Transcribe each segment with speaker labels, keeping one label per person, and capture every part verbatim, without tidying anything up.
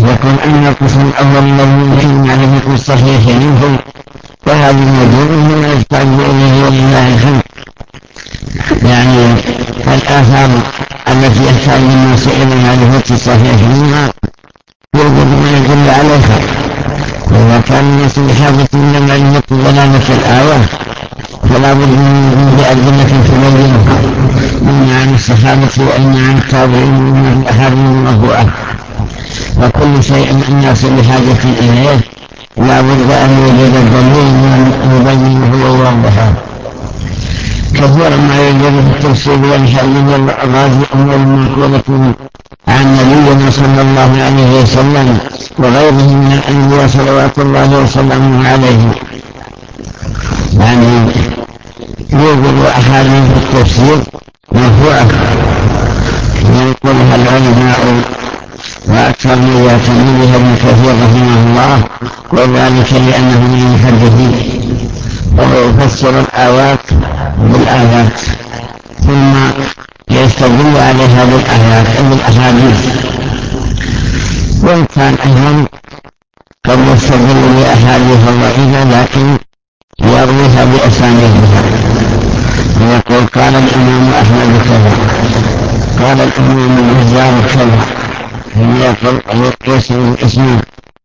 Speaker 1: يقول أن القسم الأول الذي يبين معرفة الصحيح منه وهذا الموجود من يحتاج إليه ولله الحمد. يعني الآثار التي يحتاج الناس إلى معرفة الصحيح منها يوجد ما يدل عليها. وإذا كان الناس بحاجة إلى معرفة دلالة الآية فلا بد من بأدلة تبينها، إما عن الصحابة وإما عن التابعين وإما في الأحاديث المرفوعة. وكل شيء الناس بحاجة إليه لا بد أن يوجد الدليل يبينه ويوضحه. كثيرا ما يوجد في التفسير والحل والغازي أمور المنقولة عن نبينا صلى الله عليه وسلم وغيره من الأنبياء صلوات الله وسلامه عليه. يعني يوجد أحاديث في التفسير مرفوعة ينقلها العلماء وأكثر من يعتني بها ابن كثير رحمه الله، وذلك لأنه من المحدثين وهو يفسر الآيات بالآيات ثم يستدل عليها بالآيات بالأحاديث. وإن كان أيضا قد يستدل بأحاديث ضعيفة لكن يرويها بأسانيدها، ويقول قال الإمام أحمد كذا، قال الإمام البزار كذا، يقول يسمى الإسناد.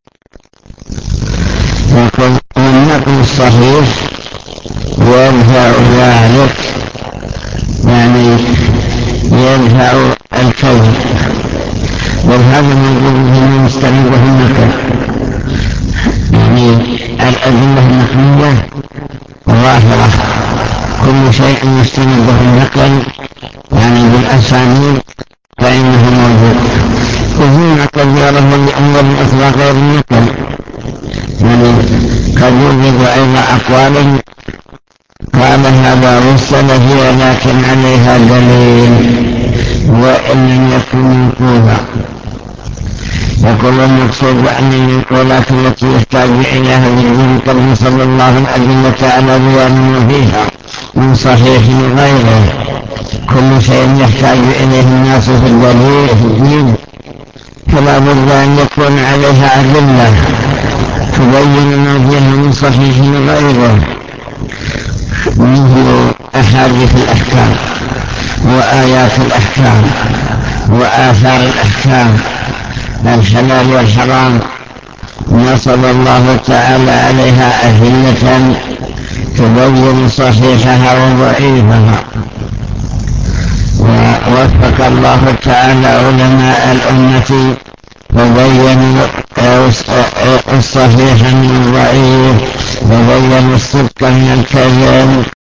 Speaker 1: يقول والنقل الصحيح يرفع ذلك، يعني يرفع الكذب، وهذا موجود فيما يستنده النقل. يعني الأدلة النقلية ظاهرة، كل شيء يستنده النقل يعني بالأسانيد فإنه موجود. وهنا قد يره لأمر الإطلاق غير النقل، يعني قد يوجد أيضا أقوال قال هذا وصل فيها لكن عليها دليل وإن لم يكن منقولا. يقول المقصود أن المنقولات التي يحتاج إليها بالدين قد صلى الله الأدلة على بيان فيها من صحيح غيره. كل شيء يحتاج إليه الناس في الدليل في الدين فلا بد أن يكون عليها أدلة تبين ما فيها من صحيح غيره، مثل أحاديث الأحكام وآيات الأحكام وآثار الأحكام الحلال والحرام، نصب الله تعالى عليها أدلة تبين صحيحها وضعيفها. ووفق الله تعالى علماء الأمة وبينوا الصحيح من الضعيف وبينوا الصدق من الكذب